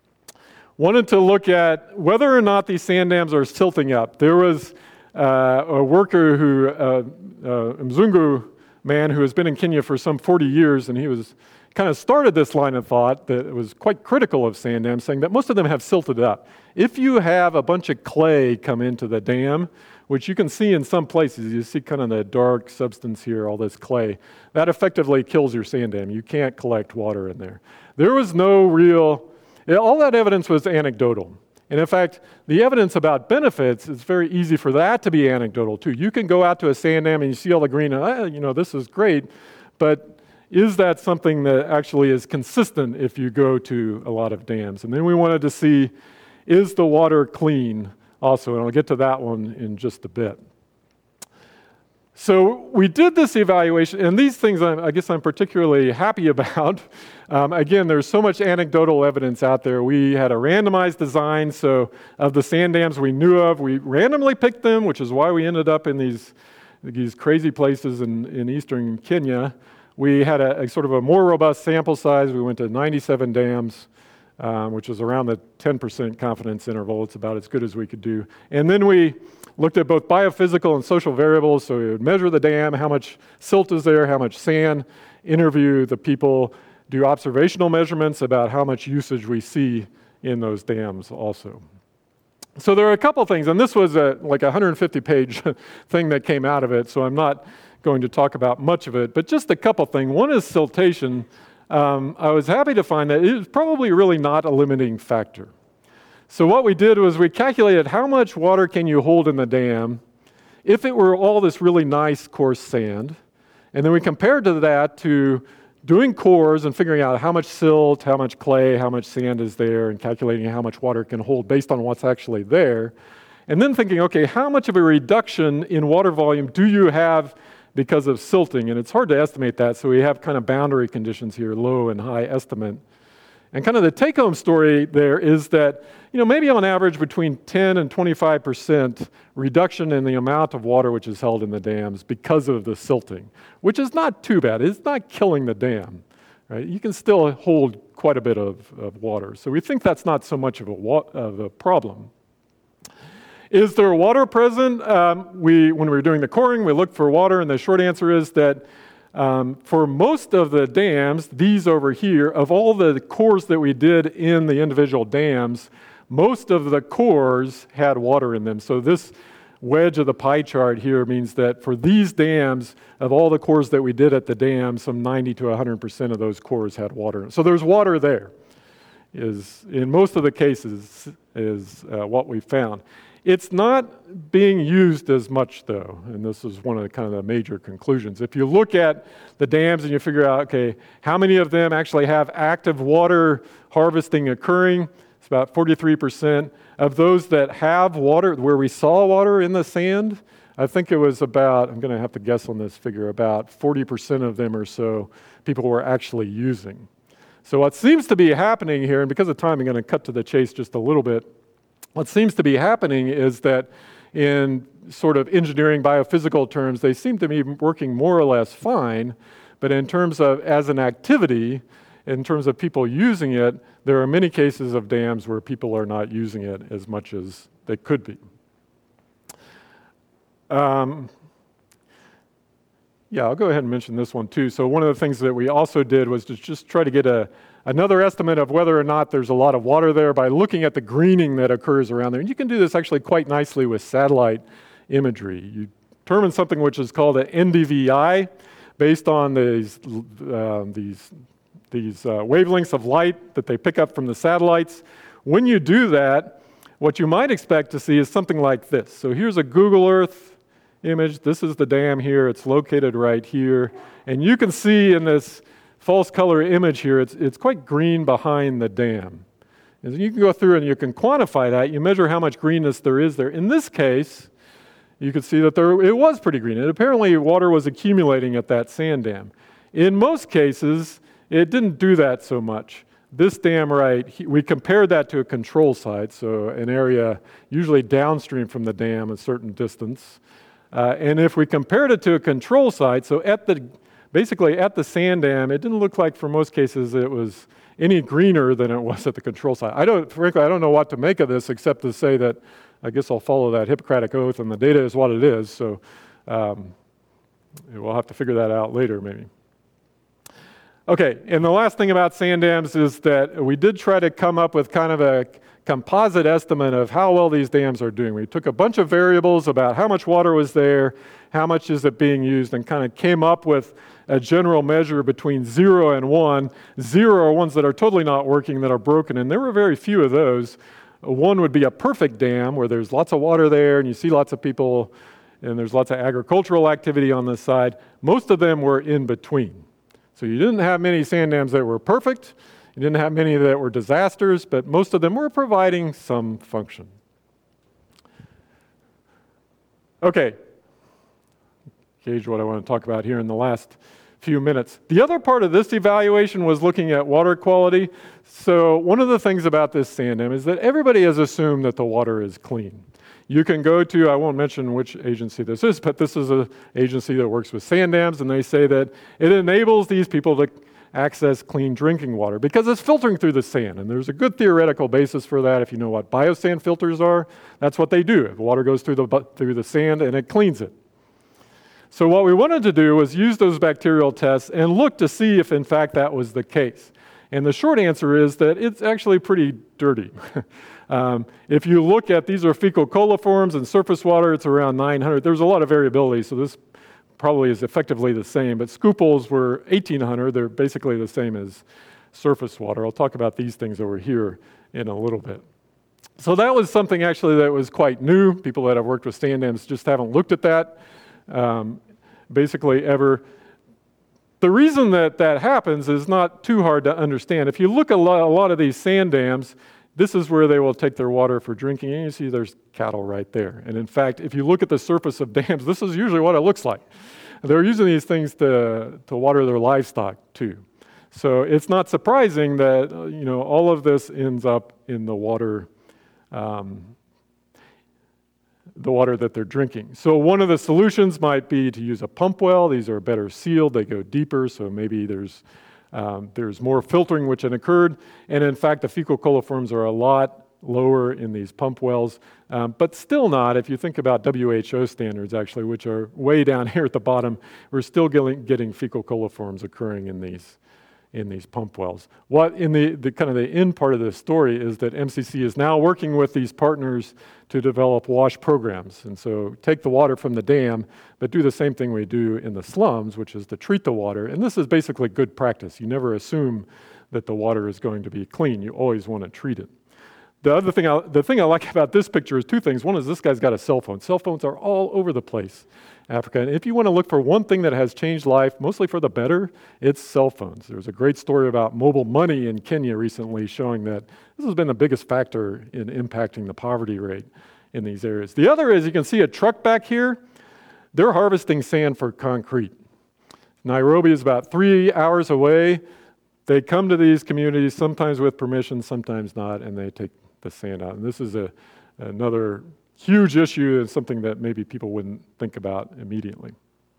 Wanted to look at whether or not these sand dams are silting up. There was uh, a worker who, uh, uh, Mzungu man who has been in Kenya for some forty years, and he was kind of started this line of thought that was quite critical of sand dams, saying that most of them have silted up. If you have a bunch of clay come into the dam, which you can see in some places, you see kind of the dark substance here, all this clay, that effectively kills your sand dam. You can't collect water in there. There was no real, all that evidence was anecdotal. And in fact, the evidence about benefits, it's very easy for that to be anecdotal too. You can go out to a sand dam and you see all the green, and ah, you know, this is great, but is that something that actually is consistent if you go to a lot of dams? And then we wanted to see, is the water clean also? And I'll get to that one in just a bit. So we did this evaluation, and these things I'm, I guess I'm particularly happy about. Um, again, there's so much anecdotal evidence out there. We had a randomized design, so of the sand dams we knew of, we randomly picked them, which is why we ended up in these, these crazy places in, in eastern Kenya. We had a, a sort of a more robust sample size. We went to ninety-seven dams, um, which was around the ten percent confidence interval. It's about as good as we could do. And then we looked at both biophysical and social variables. So we would measure the dam, how much silt is there, how much sand, interview the people, do observational measurements about how much usage we see in those dams also. So there are a couple things, and this was a, like a one hundred fifty page thing that came out of it, so I'm not going to talk about much of it, but just a couple things. One is siltation. Um, I was happy to find that it was probably really not a limiting factor. So what we did was we calculated how much water can you hold in the dam if it were all this really nice coarse sand, and then we compared to that to doing cores and figuring out how much silt, how much clay, how much sand is there, and calculating how much water it can hold based on what's actually there, and then thinking, okay, how much of a reduction in water volume do you have because of silting? And it's hard to estimate that, so we have kind of boundary conditions here, low and high estimate. And kind of the take-home story there is that, you know, maybe on average between ten and twenty-five percent reduction in the amount of water which is held in the dams because of the silting, which is not too bad. It's not killing the dam, right? You can still hold quite a bit of, of water. So we think that's not so much of a, wa- of a problem. Is there water present? Um, we, when we were doing the coring, we looked for water, and the short answer is that Um, for most of the dams, these over here, of all the cores that we did in the individual dams, most of the cores had water in them. So this wedge of the pie chart here means that for these dams, of all the cores that we did at the dam, some ninety to one hundred percent of those cores had water. So there's water there, is in most of the cases, is uh, what we found. It's not being used as much, though, and this is one of the kind of the major conclusions. If you look at the dams and you figure out, okay, how many of them actually have active water harvesting occurring, it's about forty-three percent. Of those that have water, where we saw water in the sand, I think it was about, I'm going to have to guess on this figure, about forty percent of them or so people were actually using. So what seems to be happening here, and because of time I'm going to cut to the chase just a little bit, what seems to be happening is that in sort of engineering biophysical terms, they seem to be working more or less fine, but in terms of as an activity, in terms of people using it, there are many cases of dams where people are not using it as much as they could be. Um, yeah, I'll go ahead and mention this one too. So one of the things that we also did was to just try to get a Another estimate of whether or not there's a lot of water there by looking at the greening that occurs around there. And you can do this actually quite nicely with satellite imagery. You determine something which is called an N D V I based on these, uh, these, these uh, wavelengths of light that they pick up from the satellites. When you do that, what you might expect to see is something like this. So here's a Google Earth image. This is the dam here. It's located right here. And you can see in this false color image here, it's, it's quite green behind the dam. And you can go through and you can quantify that. You measure how much greenness there is there. In this case, you can see that there, it was pretty green. And apparently water was accumulating at that sand dam. In most cases, it didn't do that so much. This dam right, we compared that to a control site, so an area usually downstream from the dam a certain distance. Uh, and if we compared it to a control site, so at the Basically, at the sand dam, it didn't look like, for most cases, it was any greener than it was at the control site. I don't, frankly, I don't know what to make of this except to say that I guess I'll follow that Hippocratic oath, and the data is what it is. So um, we'll have to figure that out later, maybe. Okay, and the last thing about sand dams is that we did try to come up with kind of a composite estimate of how well these dams are doing. We took a bunch of variables about how much water was there, how much is it being used, and kind of came up with a general measure between zero and one. Zero are ones that are totally not working, that are broken, and there were very few of those. One would be a perfect dam where there's lots of water there and you see lots of people and there's lots of agricultural activity on this side. Most of them were in between. So you didn't have many sand dams that were perfect. You didn't have many that were disasters, but most of them were providing some function. Okay. Gauge what I want to talk about here in the last few minutes. The other part of this evaluation was looking at water quality. So one of the things about this sand dam is that everybody has assumed that the water is clean. You can go to, I won't mention which agency this is, but this is an agency that works with sand dams, and they say that it enables these people to access clean drinking water because it's filtering through the sand. And there's a good theoretical basis for that. If you know what biosand filters are, that's what they do. The water goes through the, through the sand and it cleans it. So what we wanted to do was use those bacterial tests and look to see if in fact that was the case. And the short answer is that it's actually pretty dirty. um, if you look at, these are fecal coliforms and surface water, it's around nine hundred. There's a lot of variability, so this probably is effectively the same, but scupals were eighteen hundred. They're basically the same as surface water. I'll talk about these things over here in a little bit. So that was something actually that was quite new. People that have worked with sand dams just haven't looked at that. Um, basically ever. The reason that that happens is not too hard to understand. If you look at a lot, a lot of these sand dams, this is where they will take their water for drinking, and you see there's cattle right there. And in fact, if you look at the surface of dams, this is usually what it looks like. They're using these things to, to water their livestock too. So it's not surprising that uh, you know all of this ends up in the water, um, the water that they're drinking. So one of the solutions might be to use a pump well. These are better sealed; they go deeper, so maybe there's um, there's more filtering which had occurred. And in fact, the fecal coliforms are a lot lower in these pump wells, um, but still not, if you think about W H O standards actually, which are way down here at the bottom, we're still getting, getting fecal coliforms occurring in these in these pump wells. What in the, the kind of the end part of the story is that M C C is now working with these partners to develop wash programs. And so take the water from the dam, but do the same thing we do in the slums, which is to treat the water. And this is basically good practice. You never assume that the water is going to be clean. You always want to treat it. The other thing, I, the thing I like about this picture is two things. One is this guy's got a cell phone. Cell phones are all over the place, Africa. And if you want to look for one thing that has changed life, mostly for the better, it's cell phones. There's a great story about mobile money in Kenya recently showing that this has been the biggest factor in impacting the poverty rate in these areas. The other is you can see a truck back here. They're harvesting sand for concrete. Nairobi is about three hours away. They come to these communities, sometimes with permission, sometimes not, and they take the sand out. And this is a, another huge issue and something that maybe people wouldn't think about immediately.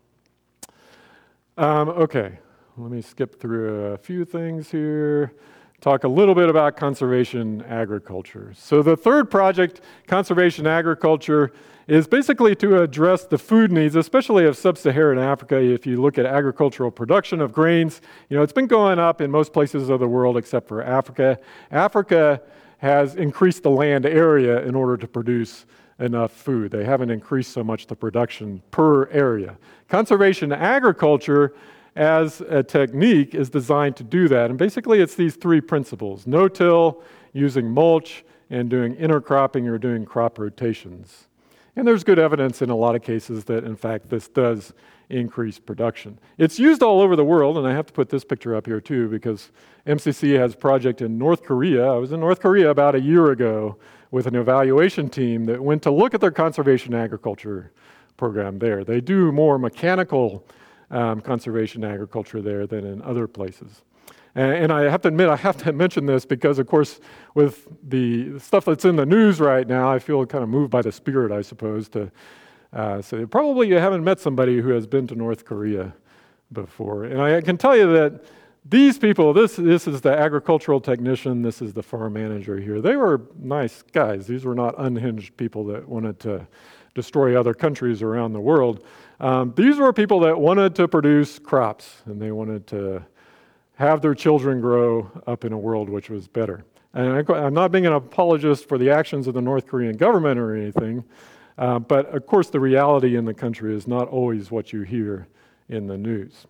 Um, okay, let me skip through a few things here. Talk a little bit about conservation agriculture. So the third project, conservation agriculture, is basically to address the food needs, especially of sub-Saharan Africa. If you look at agricultural production of grains, you know, it's been going up in most places of the world except for Africa. Africa has increased the land area in order to produce enough food. They haven't increased so much the production per area. Conservation agriculture as a technique is designed to do that. And basically it's these three principles: no-till, using mulch, and doing intercropping or doing crop rotations. And there's good evidence in a lot of cases that, in fact, this does increase production. It's used all over the world, and I have to put this picture up here too because M C C has a project in North Korea. I was in North Korea about a year ago with an evaluation team that went to look at their conservation agriculture program there. They do more mechanical um, conservation agriculture there than in other places. And I have to admit, I have to mention this because, of course, with the stuff that's in the news right now, I feel kind of moved by the spirit, I suppose, to uh, say probably you haven't met somebody who has been to North Korea before. And I can tell you that these people, this, this is the agricultural technician, this is the farm manager here. They were nice guys. These were not unhinged people that wanted to destroy other countries around the world. Um, these were people that wanted to produce crops, and they wanted to have their children grow up in a world which was better. And I, I'm not being an apologist for the actions of the North Korean government or anything, uh, but of course the reality in the country is not always what you hear in the news.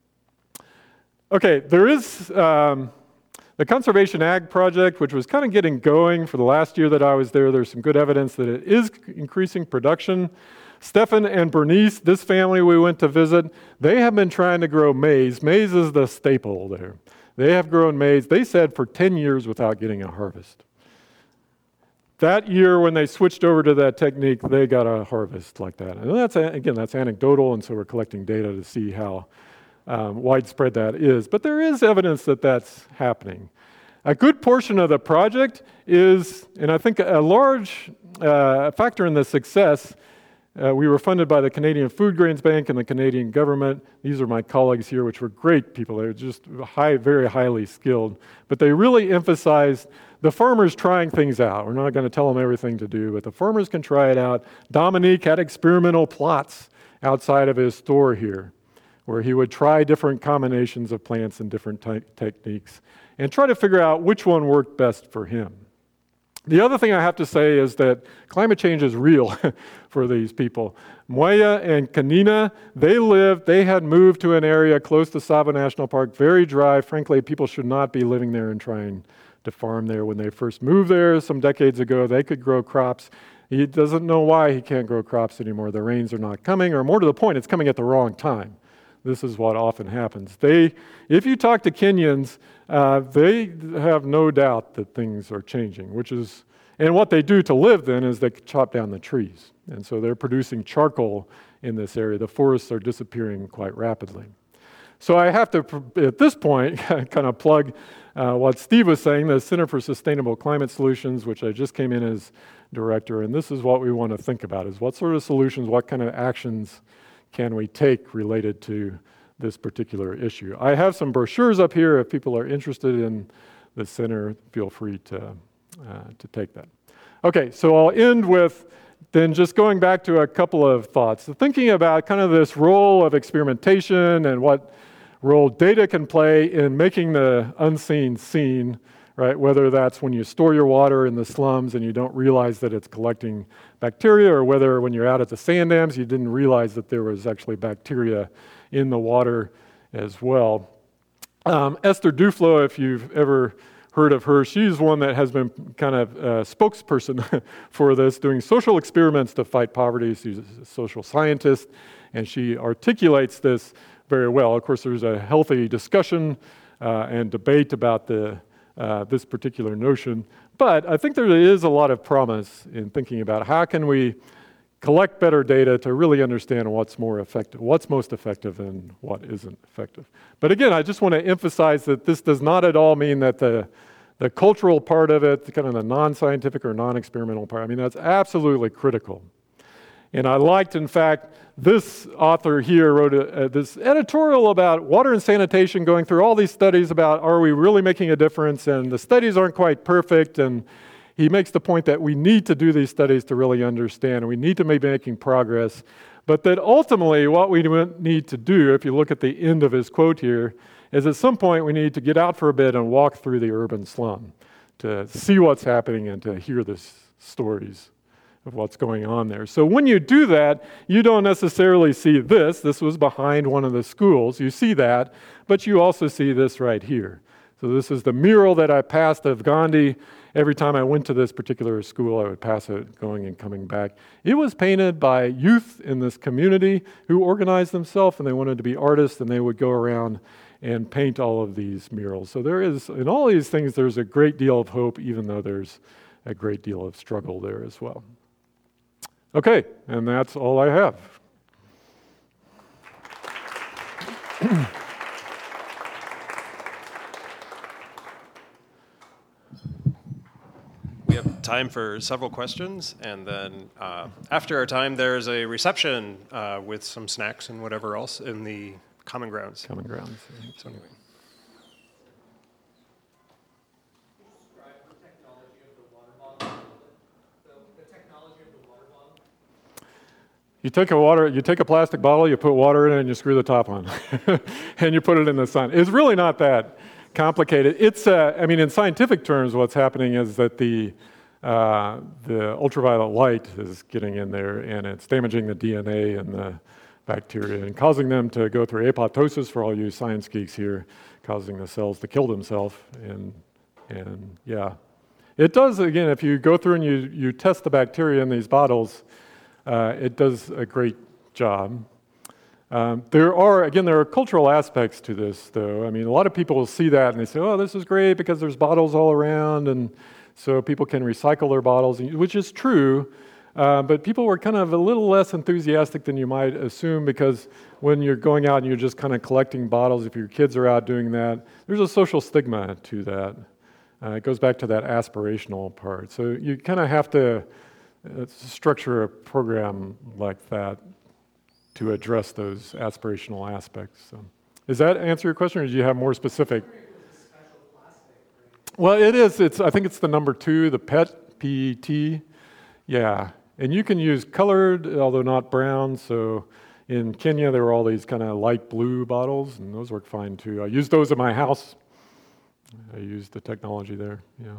Okay, there is um, the Conservation Ag Project, which was kind of getting going for the last year that I was there. There's some good evidence that it is increasing production. Stefan and Bernice, this family we went to visit, they have been trying to grow maize. Maize is the staple there. They have grown maize, they said, for ten years without getting a harvest. That year when they switched over to that technique, they got a harvest like that. And that's, again, that's anecdotal, and so we're collecting data to see how um, widespread that is. But there is evidence that that's happening. A good portion of the project is, and I think a large uh, factor in the success, Uh, we were funded by the Canadian Food Grains Bank and the Canadian government. These are my colleagues here, which were great people. They were just high, very highly skilled. But they really emphasized the farmers trying things out. We're not going to tell them everything to do, but the farmers can try it out. Dominique had experimental plots outside of his store here, where he would try different combinations of plants and different te- techniques and try to figure out which one worked best for him. The other thing I have to say is that climate change is real for these people. Moya and Kanina, they lived, they had moved to an area close to Tsavo National Park, very dry. Frankly, people should not be living there and trying to farm there. When they first moved there some decades ago, they could grow crops. He doesn't know why he can't grow crops anymore. The rains are not coming, or more to the point, it's coming at the wrong time. This is what often happens. They, if you talk to Kenyans, uh, they have no doubt that things are changing, which is, and what they do to live then is they chop down the trees. And so they're producing charcoal in this area. The forests are disappearing quite rapidly. So I have to, at this point, kind of plug uh, what Steve was saying, the Center for Sustainable Climate Solutions, which I just came in as director, and this is what we want to think about, is what sort of solutions, what kind of actions can we take related to this particular issue. I have some brochures up here. If people are interested in the center, feel free to, uh, to take that. Okay, so I'll end with then just going back to a couple of thoughts. So thinking about kind of this role of experimentation and what role data can play in making the unseen seen, right? Whether that's when you store your water in the slums and you don't realize that it's collecting bacteria, or whether when you're out at the sand dams, you didn't realize that there was actually bacteria in the water as well. Um, Esther Duflo, if you've ever heard of her, she's one that has been kind of a spokesperson for this, doing social experiments to fight poverty. She's a social scientist, and she articulates this very well. Of course, there's a healthy discussion uh, and debate about the uh, this particular notion, but I think there is a lot of promise in thinking about how can we collect better data to really understand what's more effective, what's most effective and what isn't effective. But again, I just want to emphasize that this does not at all mean that the, the cultural part of it, the kind of the non-scientific or non-experimental part, I mean, that's absolutely critical. And I liked, in fact, this author here wrote a, a, this editorial about water and sanitation, going through all these studies about are we really making a difference, and the studies aren't quite perfect, and he makes the point that we need to do these studies to really understand, and we need to be making progress, but that ultimately what we need to do, if you look at the end of his quote here, is at some point we need to get out for a bit and walk through the urban slum to see what's happening and to hear the stories of what's going on there. So when you do that, you don't necessarily see this. This was behind one of the schools. You see that, but you also see this right here. So this is the mural that I passed of Gandhi. Every time I went to this particular school, I would pass it going and coming back. It was painted by youth in this community who organized themselves, and they wanted to be artists, and they would go around and paint all of these murals. So there is, in all these things, there's a great deal of hope, even though there's a great deal of struggle there as well. Okay, and that's all I have. We have time for several questions, and then uh, after our time, there's a reception uh, with some snacks and whatever else in the common grounds. Common grounds. So anyway. You take a water, you take a plastic bottle, you put water in it, and you screw the top on, and you put it in the sun. It's really not that complicated. It's, uh, I mean, in scientific terms, what's happening is that the uh, the ultraviolet light is getting in there, and it's damaging the D N A and the bacteria, and causing them to go through apoptosis. For all you science geeks here, causing the cells to kill themselves, and and yeah, it does. Again, if you go through and you you test the bacteria in these bottles. Uh, it does a great job. Um, there are, again, there are cultural aspects to this, though. I mean, a lot of people will see that and they say, oh, this is great because there's bottles all around, and so people can recycle their bottles, which is true, uh, but people were kind of a little less enthusiastic than you might assume, because when you're going out and you're just kind of collecting bottles, if your kids are out doing that, there's a social stigma to that. Uh, it goes back to that aspirational part. So you kind of have to Uh, structure a program like that to address those aspirational aspects. So, does that answer your question, or do you have more specific? Well, it is. It's. I think it's the number two, the P E T, P E T. Yeah, and you can use colored, although not brown. So, in Kenya, there were all these kind of light blue bottles, and those work fine too. I used those at my house. I used the technology there. Yeah.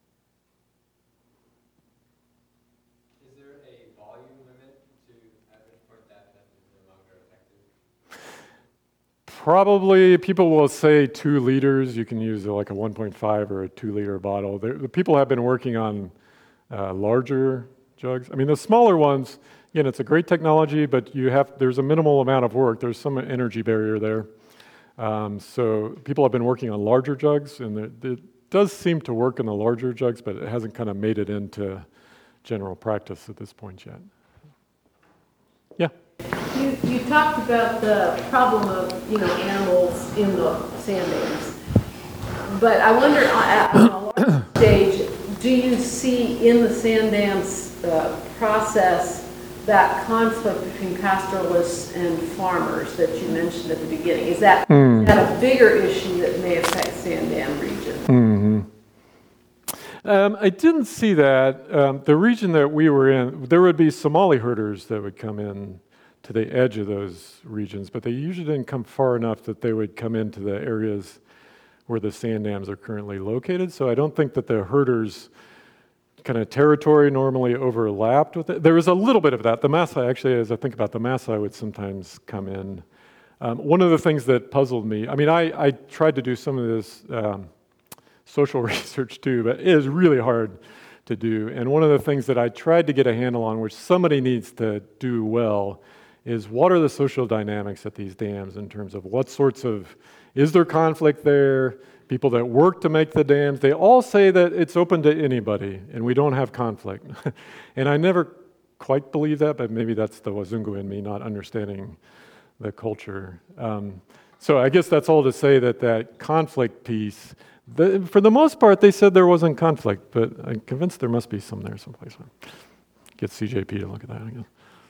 Probably people will say two liters. You can use like a one point five or a two liter bottle. There, the people have been working on uh, larger jugs. I mean, the smaller ones, again, it's a great technology, but you have there's a minimal amount of work. There's some energy barrier there. Um, so people have been working on larger jugs, and it, it does seem to work in the larger jugs, but it hasn't kind of made it into general practice at this point yet. Yeah? you, you talked about the problem of, you know, animals in the sand dams. But I wonder, at on a larger stage, do you see in the sand dams uh, process that conflict between pastoralists and farmers that you mentioned at the beginning? Is that, mm. is that a bigger issue that may affect sand dam region? Mm-hmm. Um, I didn't see that. Um, the region that we were in, there would be Somali herders that would come in to the edge of those regions, but they usually didn't come far enough that they would come into the areas where the sand dams are currently located. So I don't think that the herders' kind of territory normally overlapped with it. There was a little bit of that. The Maasai, actually, as I think about the Maasai, would sometimes come in. Um, one of the things that puzzled me, I mean, I, I tried to do some of this um, social research too, but it is really hard to do. And one of the things that I tried to get a handle on, which somebody needs to do well, is what are the social dynamics at these dams in terms of what sorts of, is there conflict there? People that work to make the dams, they all say that it's open to anybody and we don't have conflict. And I never quite believe that, but maybe that's the Wazungu in me not understanding the culture. Um, so I guess that's all to say that that conflict piece, The, for the most part, they said there wasn't conflict, but I'm convinced there must be some there someplace. Get C J P to look at that again.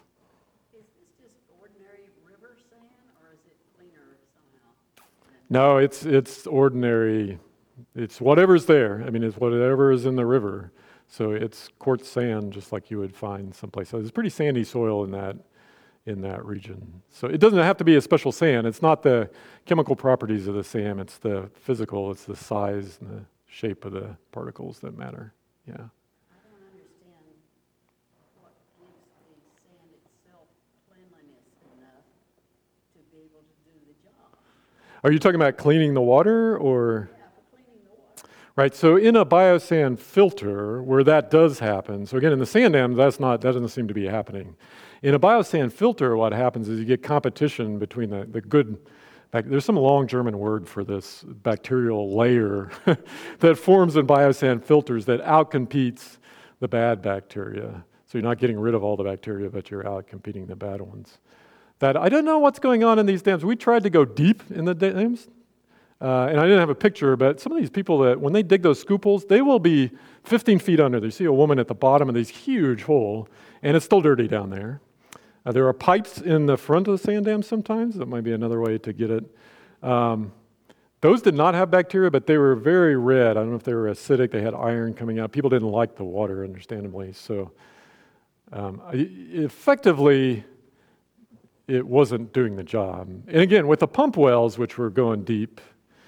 Is this just ordinary river sand, or is it cleaner somehow? No, it's it's ordinary. It's whatever's there. I mean, it's whatever is in the river. So it's quartz sand, just like you would find someplace. So it's pretty sandy soil in that in that region. So it doesn't have to be a special sand. It's not the chemical properties of the sand, it's the physical, it's the size and the shape of the particles that matter. Yeah. I don't understand what gives the sand itself cleanliness enough to be able to do the job. Are you talking about cleaning the water or? Yeah, for cleaning the water. Right, so in a biosand filter where that does happen, so again in the sand dam, that's not, that doesn't seem to be happening. In a biosand filter, what happens is you get competition between the, the good, there's some long German word for this bacterial layer that forms in biosand filters that outcompetes the bad bacteria. So you're not getting rid of all the bacteria, but you're outcompeting the bad ones. That I don't know what's going on in these dams. We tried to go deep in the dams, uh, and I didn't have a picture, but some of these people that, when they dig those scoop holes, they will be fifteen feet under. You see a woman at the bottom of this huge hole, and it's still dirty down there. Uh, there are pipes in the front of the sand dam sometimes. That might be another way to get it. Um, those did not have bacteria, but they were very red. I don't know if they were acidic. They had iron coming out. People didn't like the water, understandably. So um, effectively, it wasn't doing the job. And again, with the pump wells, which were going deep,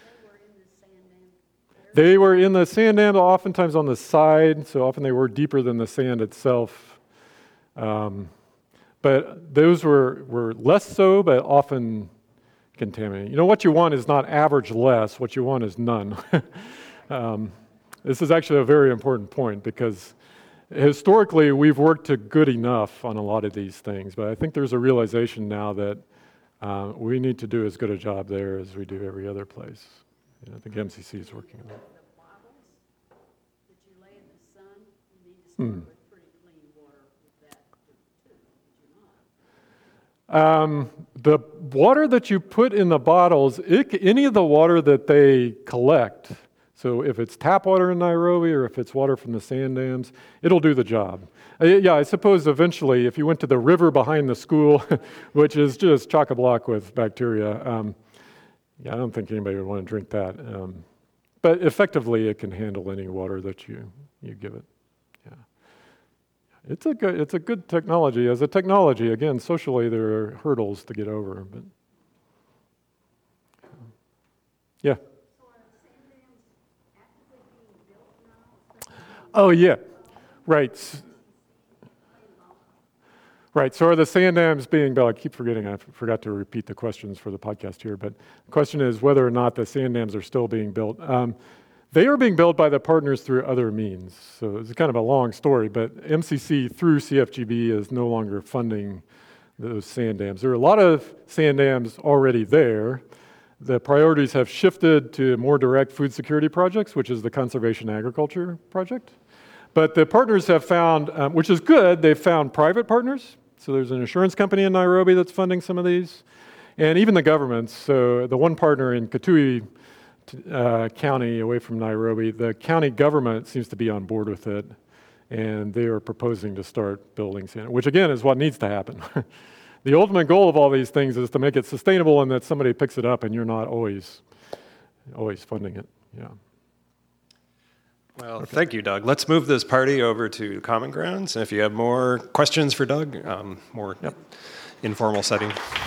they were in the sand dam, oftentimes on the side, so often they were deeper than the sand itself. Um, But those were, were less so, but often contaminated. You know, what you want is not average less, what you want is none. um, this is actually a very important point because historically we've worked to good enough on a lot of these things, but I think there's a realization now that uh, we need to do as good a job there as we do every other place. And I think M C C is working on that. The bottles that you lay in the sun, you need to start Hmm. with pretty clean water with that too, would you not? Um, the water that you put in the bottles, it, any of the water that they collect, so if it's tap water in Nairobi or if it's water from the sand dams, it'll do the job. Uh, yeah, I suppose eventually if you went to the river behind the school, which is just chock-a-block with bacteria, um, yeah, I don't think anybody would want to drink that. Um, but effectively, it can handle any water that you, you give it. Yeah. It's a good, it's a good technology. As a technology, again, socially there are hurdles to get over. But yeah. So are the sand dams actively being built now? Oh yeah, right. Right, so are the sand dams being built? I keep forgetting, I forgot to repeat the questions for the podcast here, but the question is whether or not the sand dams are still being built. Um, they are being built by the partners through other means. So it's kind of a long story, but M C C through C F G B is no longer funding those sand dams. There are a lot of sand dams already there. The priorities have shifted to more direct food security projects, which is the conservation agriculture project. But the partners have found, um, which is good, they've found private partners So there's an insurance company in Nairobi that's funding some of these, and even the governments. So the one partner in Kitui uh, County, away from Nairobi, the county government seems to be on board with it, and they are proposing to start building sand, which again is what needs to happen. The ultimate goal of all these things is to make it sustainable and that somebody picks it up and you're not always, always funding it. Yeah. Well, okay. Thank you, Doug. Let's move this party over to Common Grounds. And if you have more questions for Doug, um, more yep. informal setting.